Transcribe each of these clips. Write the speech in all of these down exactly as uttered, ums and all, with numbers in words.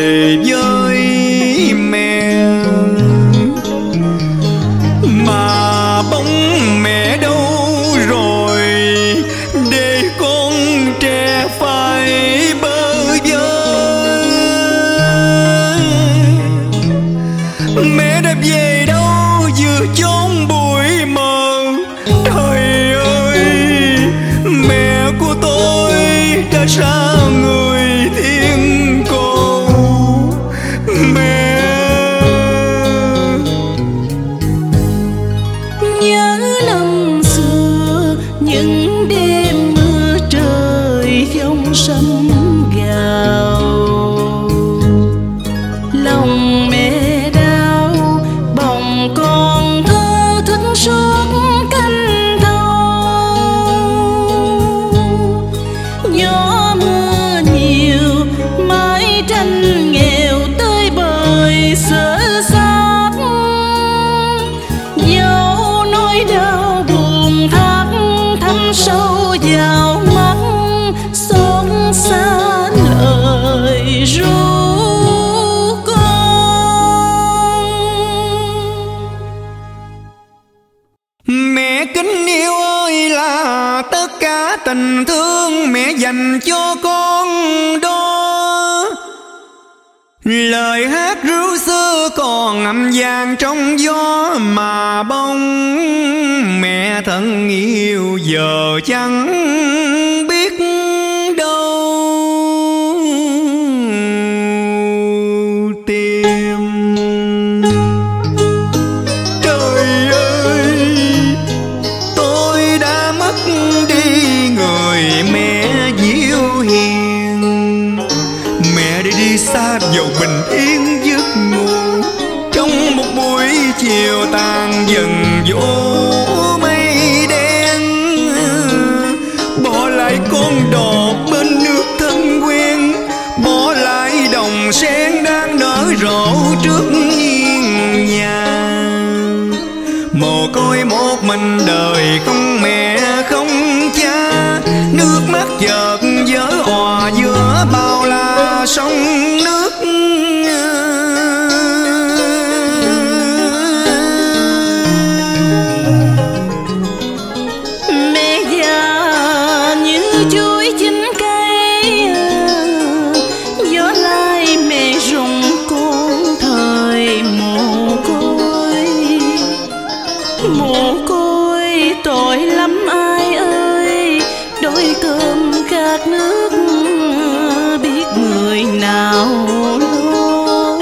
về với mẹ, mà bóng mẹ đâu rồi để con trẻ phải bơ vơ. Mẹ đã về đâu vừa chốn bụi mờ, trời ơi mẹ của tôi đã xa người thiên cô. Mẹ nhớ năm xưa những đêm mưa trời giông sấm gào, lòng mẹ đau bồng con thơ thức suốt canh thâu. Gió mưa nhiều mái tranh nghèo tới bời xơ xác, dẫu nỗi đau buồn thắt thăm sâu vào mắt, xót xa lời ru con. mẹ kính yêu ơi là tất cả tình thương mẹ dành cho con đó. Lời hát ru xưa còn ngậm vàng trong gió, mà bóng mẹ thân yêu giờ chẳng biết đâu tìm. Trời ơi tôi đã mất đi người mẹ dịu hiền, mẹ để đi xa vào bình yên giấc ngủ. Trong một buổi chiều tàn dần vô mây đen, bỏ lại con đò bên nước thân quen, bỏ lại đồng sen đang nở rộ trước hiên nhà. Mồ côi một mình đời không mẹ không cha, nước mắt chợt vỡ òa giữa bao la sông nước. Mẹ già như chuối chín cây, gió lai mẹ rụng con thời mồ côi. Mồ côi tội lắm ai ơi, đôi cơm khát nước biết người nào lo.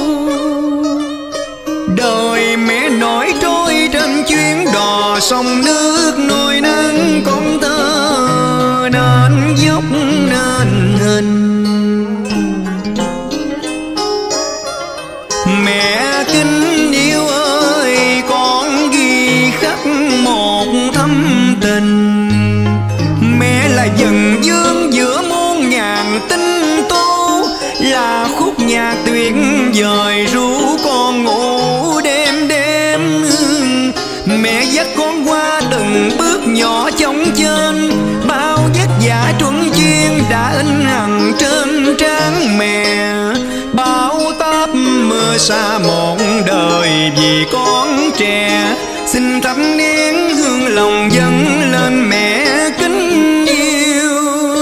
Đời mẹ nổi trôi trên chuyến đò sông nước, nôi nắng con thơ nên dốc nên hình. Mẹ kính yêu ơi con ghi khắc một thâm tình, mẹ là dần dương giữa muôn ngàn tinh tú, là khúc nhạc tuyệt vời ru con ngủ đêm đêm. Mẹ dắt con qua từng bước nhỏ chóng trên, bao vất vả truân chuyên đã in hằn trên trán mẹ. Bao táp mưa xa một đời vì con trẻ, xin thắp nén hương lòng dâng lên mẹ kính yêu.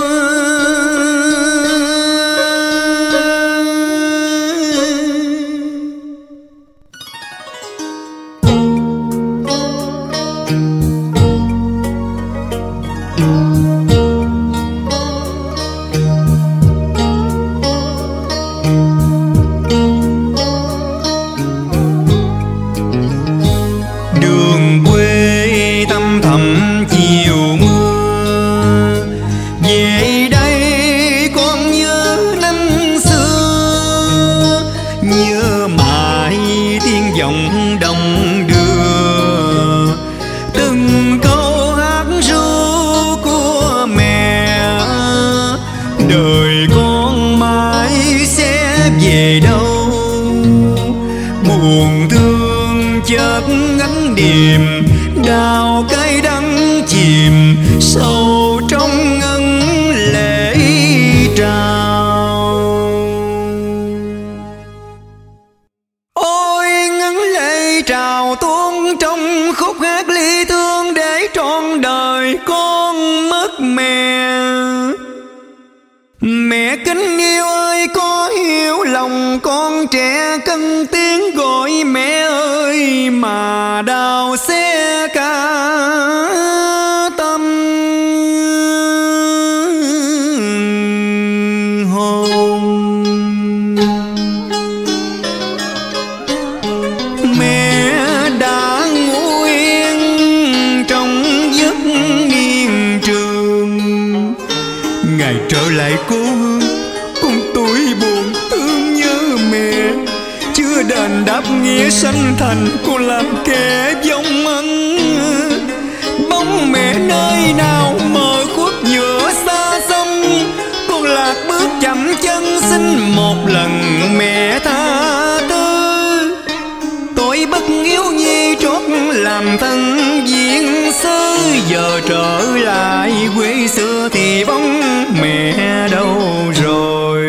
Đường quê thăm thầm chiều mưa, về đây con nhớ năm xưa, nhớ mãi tiếng vọng đồng đưa từng câu hát ru của mẹ. Đời con mãi sẽ về đâu, buồn thương chợt ngánh điềm, đào cay đắng chìm sâu trong ngân lệ trào. kính yêu ơi, có hiểu lòng con trẻ cân tiếng gọi mẹ ơi, mà đau xé cả tâm hồn. Mẹ đã ngủ yên trong giấc niên trường, ngày trở lại cố hương con tôi buồn thương nhớ mẹ. Chưa đền đáp nghĩa sanh thành, con làm kẻ vong ân. Bóng mẹ nơi nào mờ khuất giữa xa xăm, con lạc bước chậm chân xin một lần mẹ tha thứ. Tôi bất hiếu nhi trót làm thân diễn sứ, giờ trở lại quê xưa thì bóng mẹ đâu rồi.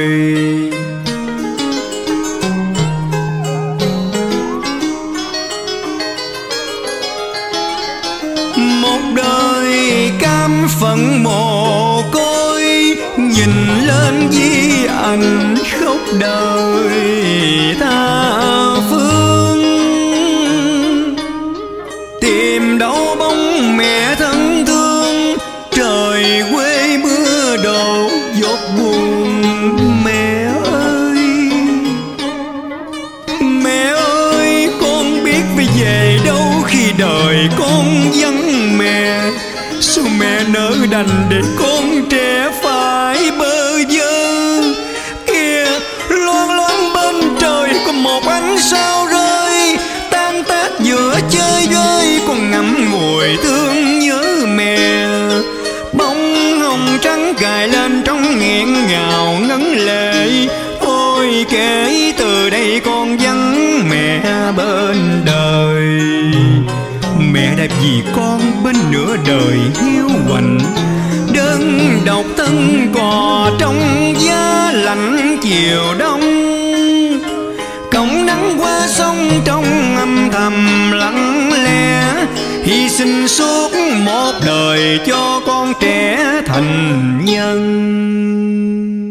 Một đời cam phận mồ côi, nhìn lên di ảnh khóc đời tha phương. Tìm đâu bóng mẹ thân thương, trời quê mưa đổ giọt buồn mẹ ơi. Mẹ ơi, con biết phải về đâu khi đời con vắng mẹ. Sao mẹ nỡ đành để con trẻ phải bơ vơ. Kìa loang loáng bên trời có một ánh sao rơi, tan tác giữa chơi vơi con ngắm ngùi thương nhớ mẹ. Bóng hồng trắng cài lên trong nghẹn ngào ngấn lệ. Ôi kể từ đây con vắng mẹ bên đời. Mẹ đã vì con bên nửa đời hiu quạnh, đơn độc thân cò trong giá lạnh chiều đông. Cổng nắng qua sông trong âm thầm lặng lẽ, hy sinh suốt một đời cho con trẻ thành nhân.